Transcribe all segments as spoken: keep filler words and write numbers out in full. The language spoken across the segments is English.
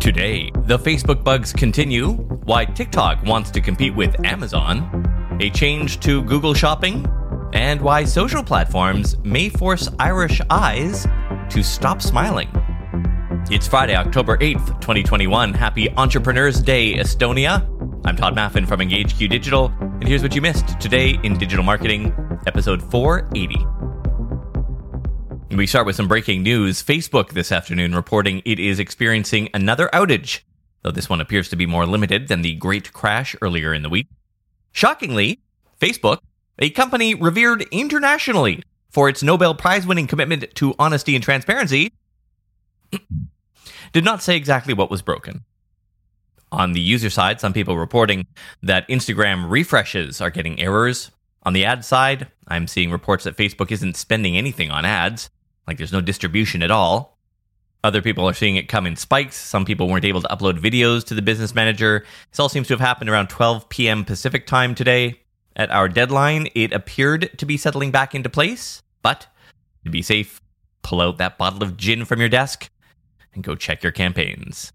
Today, the Facebook bugs continue, why TikTok wants to compete with Amazon, a change to Google Shopping, and why social platforms may force Irish eyes to stop smiling. It's Friday, October eighth, twenty twenty-one. Happy Entrepreneurs Day, Estonia. I'm Todd Maffin from EngageQ Digital, and here's what you missed today in Digital Marketing, episode four eighty. We start with some breaking news. Facebook this afternoon reporting it is experiencing another outage, though this one appears to be more limited than the great crash earlier in the week. Shockingly, Facebook, a company revered internationally for its Nobel Prize-winning commitment to honesty and transparency, did not say exactly what was broken. On the user side, some people reporting that Instagram refreshes are getting errors. On the ad side, I'm seeing reports that Facebook isn't spending anything on ads, like there's no distribution at all. Other people are seeing it come in spikes. Some people weren't able to upload videos to the Business Manager. This all seems to have happened around twelve p.m. Pacific time today. At our deadline, it appeared to be settling back into place, but to be safe, pull out that bottle of gin from your desk and go check your campaigns.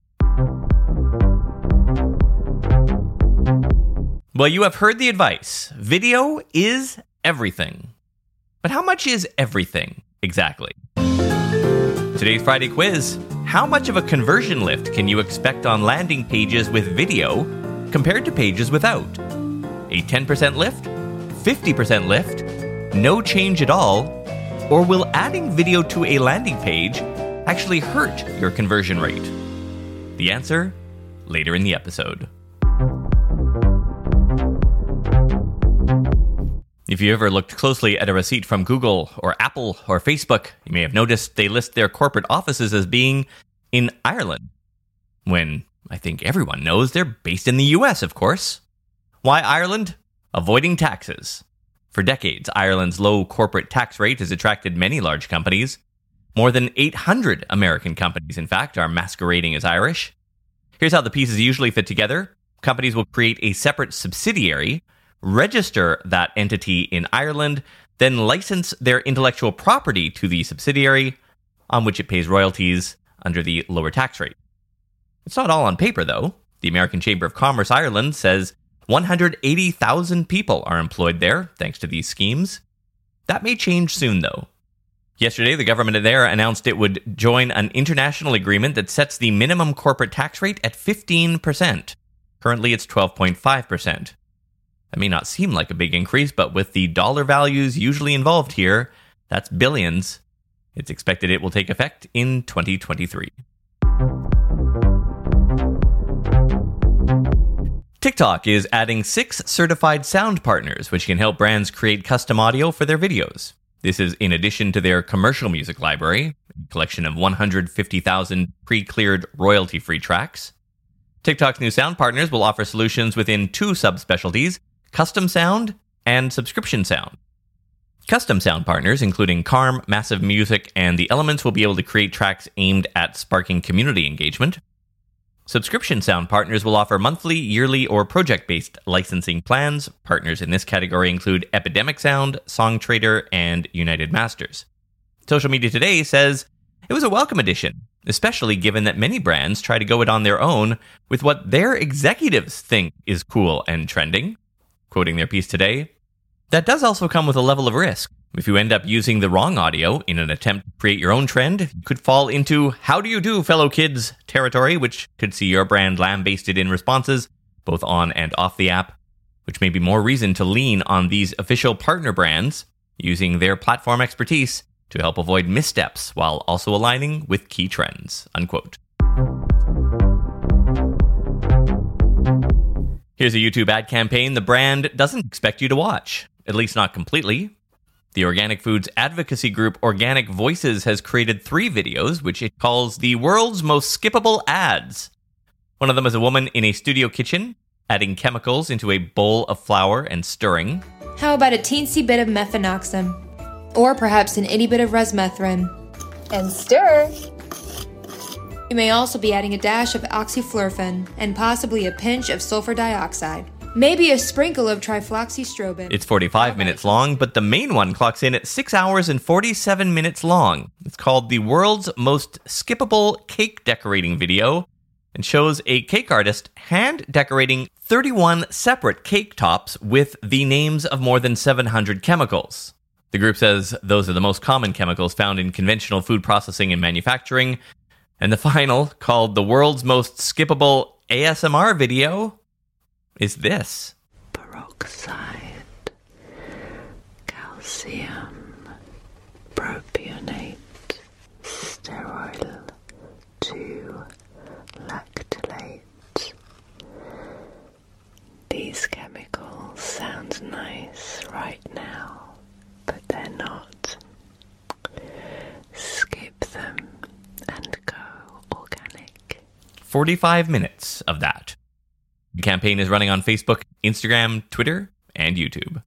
Well, you have heard the advice. Video is everything. But how much is everything exactly? Today's Friday quiz. How much of a conversion lift can you expect on landing pages with video compared to pages without? A ten percent lift? fifty percent lift? No change at all? Or will adding video to a landing page actually hurt your conversion rate? The answer, later in the episode. If you ever looked closely at a receipt from Google or Apple or Facebook, you may have noticed they list their corporate offices as being in Ireland, when I think everyone knows they're based in the U S, of course. Why Ireland? Avoiding taxes. For decades, Ireland's low corporate tax rate has attracted many large companies. More than eight hundred American companies, in fact, are masquerading as Irish. Here's how the pieces usually fit together. Companies will create a separate subsidiary, register that entity in Ireland, then license their intellectual property to the subsidiary, on which it pays royalties under the lower tax rate. It's not all on paper, though. The American Chamber of Commerce Ireland says one hundred eighty thousand people are employed there, thanks to these schemes. That may change soon, though. Yesterday, the government there announced it would join an international agreement that sets the minimum corporate tax rate at fifteen percent. Currently, it's twelve point five percent. That may not seem like a big increase, but with the dollar values usually involved here, that's billions. It's expected it will take effect in twenty twenty-three. TikTok is adding six certified sound partners, which can help brands create custom audio for their videos. This is in addition to their commercial music library, a collection of one hundred fifty thousand pre-cleared royalty-free tracks. TikTok's new sound partners will offer solutions within two subspecialties: custom sound and subscription sound. Custom sound partners, including Calm, Massive Music, and The Elements, will be able to create tracks aimed at sparking community engagement. Subscription sound partners will offer monthly, yearly, or project-based licensing plans. Partners in this category include Epidemic Sound, Songtradr, and United Masters. Social Media Today says it was a welcome addition, especially given that many brands try to go it on their own with what their executives think is cool and trending. Quoting their piece today, that does also come with a level of risk. If you end up using the wrong audio in an attempt to create your own trend, you could fall into how do you do, fellow kids territory, which could see your brand lambasted in responses, both on and off the app, which may be more reason to lean on these official partner brands using their platform expertise to help avoid missteps while also aligning with key trends, unquote. Here's a YouTube ad campaign the brand doesn't expect you to watch, at least not completely. The organic foods advocacy group Organic Voices has created three videos, which it calls the world's most skippable ads. One of them is a woman in a studio kitchen, adding chemicals into a bowl of flour and stirring. How about a teensy bit of mefenoxam? Or perhaps an itty bit of resmethrin. And stir. You may also be adding a dash of oxyflurfin and possibly a pinch of sulfur dioxide. Maybe a sprinkle of trifloxystrobin. It's forty-five minutes long, but the main one clocks in at six hours and forty-seven minutes long. It's called the world's most skippable cake decorating video, and shows a cake artist hand decorating thirty-one separate cake tops with the names of more than seven hundred chemicals. The group says those are the most common chemicals found in conventional food processing and manufacturing. And the final, called the world's most skippable A S M R video, is this. Peroxide, calcium, propionate, steroyl two lactylate. These chemicals sound nice right now, but they're not. Skip them and go organic. forty-five minutes of that. The campaign is running on Facebook, Instagram, Twitter, and YouTube.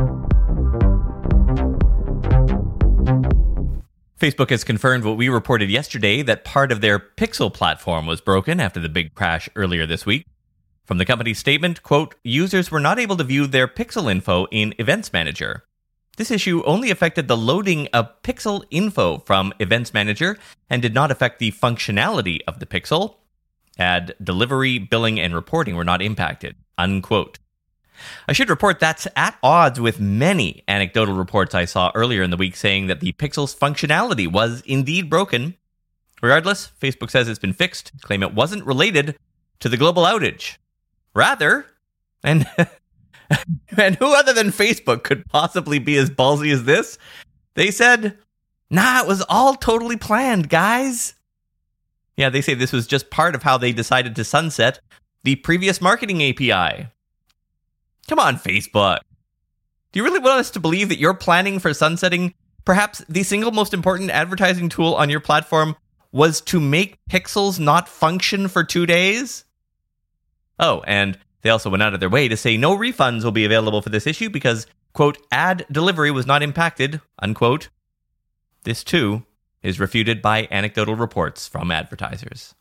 Facebook has confirmed what we reported yesterday, that part of their Pixel platform was broken after the big crash earlier this week. From the company's statement, quote, users were not able to view their Pixel info in Events Manager. This issue only affected the loading of Pixel info from Events Manager and did not affect the functionality of the Pixel. Ad delivery, billing, and reporting were not impacted, unquote. I should report that's at odds with many anecdotal reports I saw earlier in the week saying that the Pixel's functionality was indeed broken. Regardless, Facebook says it's been fixed, claim it wasn't related to the global outage. Rather, and, and who other than Facebook could possibly be as ballsy as this? They said, nah, it was all totally planned, guys. Yeah, they say this was just part of how they decided to sunset the previous marketing A P I. Come on, Facebook. Do you really want us to believe that you're planning for sunsetting perhaps the single most important advertising tool on your platform was to make pixels not function for two days? Oh, and they also went out of their way to say no refunds will be available for this issue because, quote, ad delivery was not impacted, unquote. This, too, is refuted by anecdotal reports from advertisers.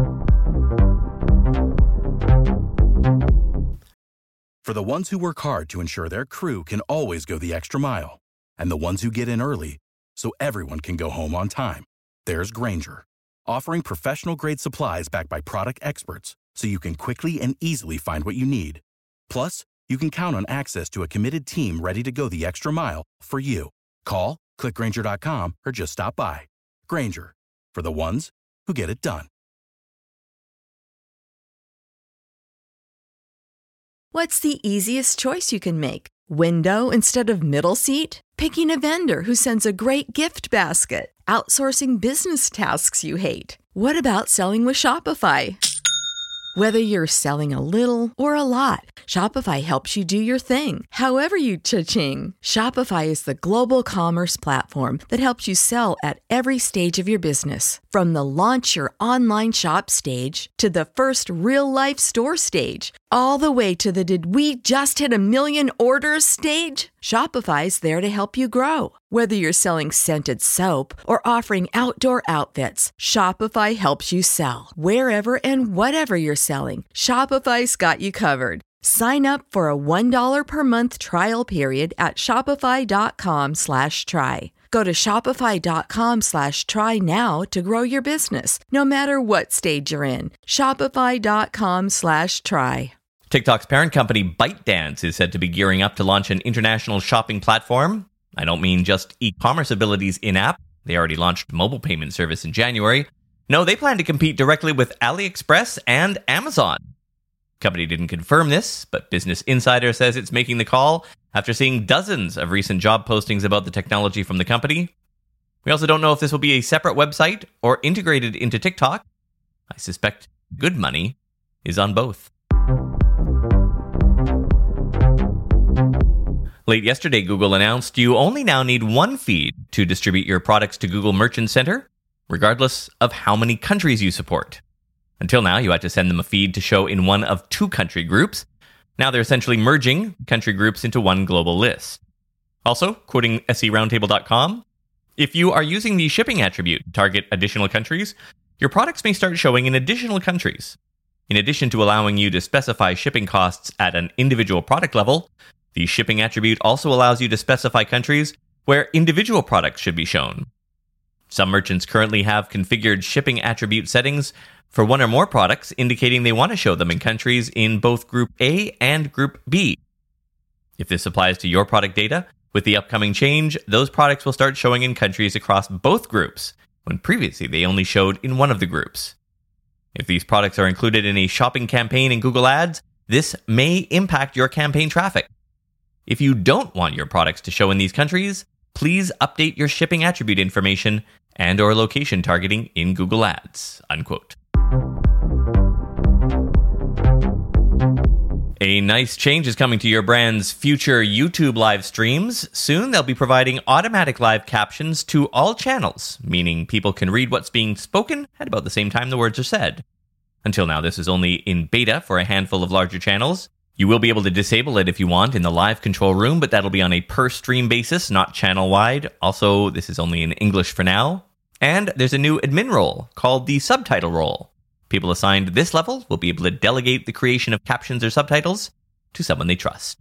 For the ones who work hard to ensure their crew can always go the extra mile, and the ones who get in early so everyone can go home on time, there's Grainger, offering professional-grade supplies backed by product experts so you can quickly and easily find what you need. Plus, you can count on access to a committed team ready to go the extra mile for you. Call, click Grainger dot com, or just stop by. Grainger, for the ones who get it done. What's the easiest choice you can make? Window instead of middle seat? Picking a vendor who sends a great gift basket? Outsourcing business tasks you hate? What about selling with Shopify? Whether you're selling a little or a lot, Shopify helps you do your thing, however you cha-ching. Shopify is the global commerce platform that helps you sell at every stage of your business. From the launch your online shop stage to the first real-life store stage, all the way to the did we just hit a million orders stage. Shopify's there to help you grow. Whether you're selling scented soap or offering outdoor outfits, Shopify helps you sell. Wherever and whatever you're selling, Shopify's got you covered. Sign up for a one dollar per month trial period at shopify.com slash try. Go to shopify.com slash try now to grow your business, no matter what stage you're in. Shopify.com slash try. TikTok's parent company ByteDance is said to be gearing up to launch an international shopping platform. I don't mean just e-commerce abilities in-app. They already launched mobile payment service in January. No, they plan to compete directly with AliExpress and Amazon. The company didn't confirm this, but Business Insider says it's making the call after seeing dozens of recent job postings about the technology from the company. We also don't know if this will be a separate website or integrated into TikTok. I suspect good money is on both. Late yesterday, Google announced you only now need one feed to distribute your products to Google Merchant Center, regardless of how many countries you support. Until now, you had to send them a feed to show in one of two country groups. Now they're essentially merging country groups into one global list. Also, quoting S E Roundtable dot com, if you are using the shipping attribute to target additional countries, your products may start showing in additional countries. In addition to allowing you to specify shipping costs at an individual product level, the shipping attribute also allows you to specify countries where individual products should be shown. Some merchants currently have configured shipping attribute settings for one or more products, indicating they want to show them in countries in both Group A and Group B. If this applies to your product data, with the upcoming change, those products will start showing in countries across both groups, when previously they only showed in one of the groups. If these products are included in a shopping campaign in Google Ads, this may impact your campaign traffic. If you don't want your products to show in these countries, please update your shipping attribute information and or location targeting in Google Ads, unquote. A nice change is coming to your brand's future YouTube live streams. Soon they'll be providing automatic live captions to all channels, meaning people can read what's being spoken at about the same time the words are said. Until now, this is only in beta for a handful of larger channels. You will be able to disable it if you want in the live control room, but that'll be on a per-stream basis, not channel-wide. Also, this is only in English for now. And there's a new admin role called the subtitle role. People assigned this level will be able to delegate the creation of captions or subtitles to someone they trust.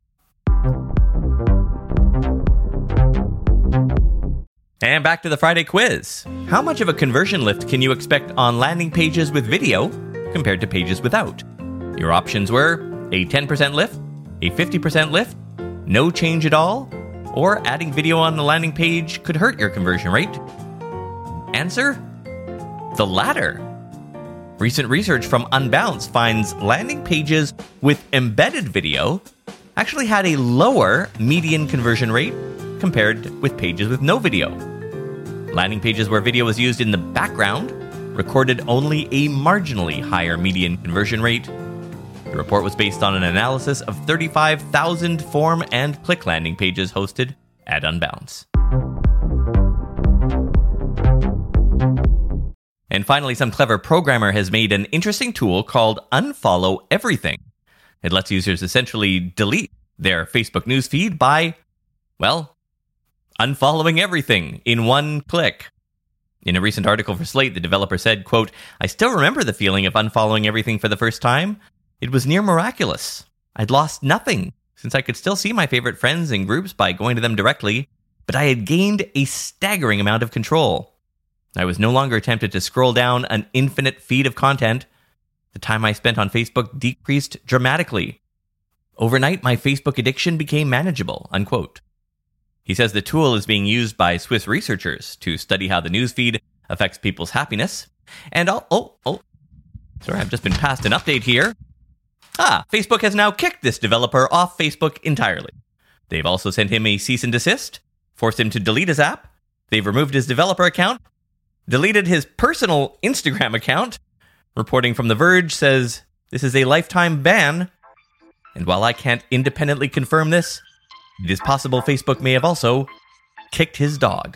And back to the Friday quiz. How much of a conversion lift can you expect on landing pages with video compared to pages without? Your options were a ten percent lift, a fifty percent lift, no change at all, or adding video on the landing page could hurt your conversion rate. Answer? The latter. Recent research from Unbounce finds landing pages with embedded video actually had a lower median conversion rate compared with pages with no video. Landing pages where video was used in the background recorded only a marginally higher median conversion rate. The report was based on an analysis of thirty-five thousand form and click landing pages hosted at Unbounce. And finally, some clever programmer has made an interesting tool called Unfollow Everything. It lets users essentially delete their Facebook newsfeed by, well, unfollowing everything in one click. In a recent article for Slate, the developer said, quote, "I still remember the feeling of unfollowing everything for the first time. It was near miraculous. I'd lost nothing, since I could still see my favorite friends and groups by going to them directly, but I had gained a staggering amount of control. I was no longer tempted to scroll down an infinite feed of content. The time I spent on Facebook decreased dramatically. Overnight, my Facebook addiction became manageable," unquote. He says the tool is being used by Swiss researchers to study how the newsfeed affects people's happiness. And oh, oh, oh, sorry, I've just been passed an update here. Ah, Facebook has now kicked this developer off Facebook entirely. They've also sent him a cease and desist, forced him to delete his app. They've removed his developer account, deleted his personal Instagram account. Reporting from The Verge says this is a lifetime ban. And while I can't independently confirm this, it is possible Facebook may have also kicked his dog.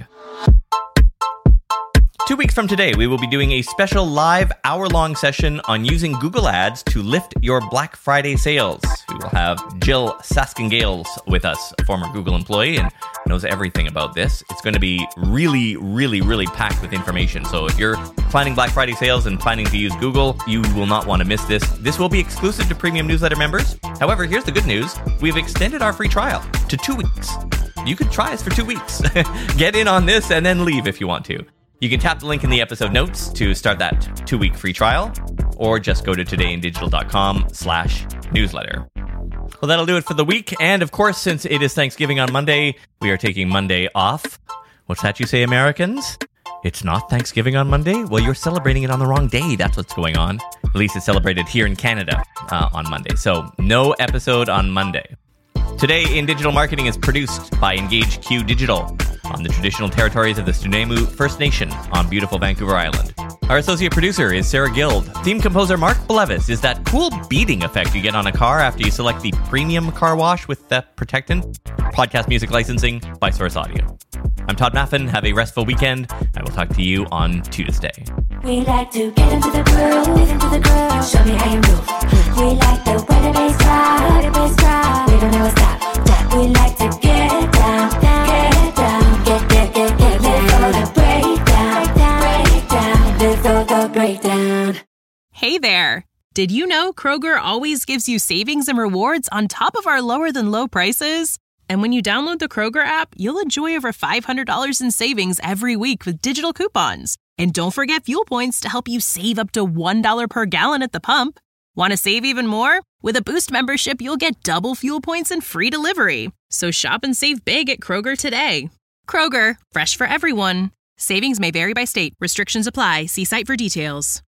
Two weeks from today, we will be doing a special live hour-long session on using Google Ads to lift your Black Friday sales. We will have Jill Saskingales with us, a former Google employee, and knows everything about this. It's going to be really, really, really packed with information. So if you're planning Black Friday sales and planning to use Google, you will not want to miss this. This will be exclusive to premium newsletter members. However, here's the good news. We've extended our free trial to two weeks. You could try us for two weeks. Get in on this and then leave if you want to. You can tap the link in the episode notes to start that two-week free trial, or just go to todayindigital.com slash newsletter. Well, that'll do it for the week. And of course, since it is Thanksgiving on Monday, we are taking Monday off. What's that you say, Americans? It's not Thanksgiving on Monday? Well, you're celebrating it on the wrong day. That's what's going on. At least it's celebrated here in Canada uh, on Monday. So no episode on Monday. Today in Digital Marketing is produced by Engage Q Digital on the traditional territories of the Stunemu First Nation on beautiful Vancouver Island. Our associate producer is Sarah Guild. Theme composer Mark Blevis is that cool beating effect you get on a car after you select the premium car wash with the protectant. Podcast music licensing by Source Audio. I'm Todd Maffin. Have a restful weekend. I will talk to you on Tuesday. We like to get into the groove, get into the groove. Show me how you move. We like the way the bass drop, the bass drop. We don't ever stop. stop. We like to get down, down, get down, get get get get down. Live for the breakdown, breakdown. Live for the breakdown. Hey there! Did you know Kroger always gives you savings and rewards on top of our lower than low prices? And when you download the Kroger app, you'll enjoy over five hundred dollars in savings every week with digital coupons. And don't forget fuel points to help you save up to one dollar per gallon at the pump. Want to save even more? With a Boost membership, you'll get double fuel points and free delivery. So shop and save big at Kroger today. Kroger, fresh for everyone. Savings may vary by state. Restrictions apply. See site for details.